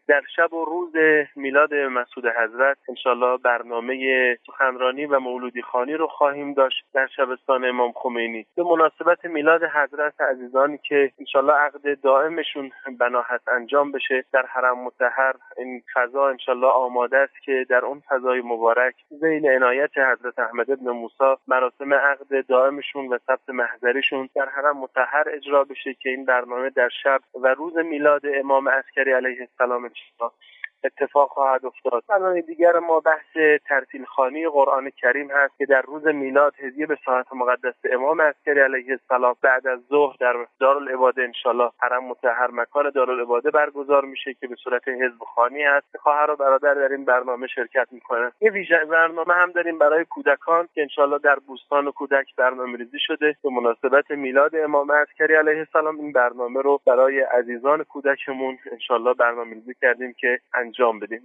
در شب و روز میلاد مسعود حضرت انشالله برنامه سخنرانی و مولودی خوانی رو خواهیم داشت در شبستان امام خمینی به مناسبت میلاد حضرت عزیزانی که انشالله عقد دائمشون بنا هست انجام بشه در حرم مطهر. این فضا انشالله آماده است که در اون فضای مبارک ذیل عنایت حضرت احمد ابن موسی مراسم عقد دائمشون و ثبت محضریشون در حرم مطهر اجرا بشه که این برنامه در شب و روز میلاد امام عسکری علیه السلام اتفاق خواهد افتاد. برنامه دیگر ما بحث ترتیل خوانی قرآن کریم هست که در روز میلاد هدیه به ساحت مقدس امام عسکری علیه السلام بعد از ظهر در دارالعباده انشالله حرم مطهر مکان دارالعباده برگزار میشه که به صورت حزب خوانی هست. خواهر و برادر در این برنامه شرکت میکنن. یه برنامه هم داریم برای کودکان که انشالله در بوستان کودک برنامه‌ریزی شده به مناسبت میلاد امام عسکری علیه السلام. این برنامه رو برای عزیزان کودکمون انشالله برنامه‌ریزی کردیم که انجام بدیم.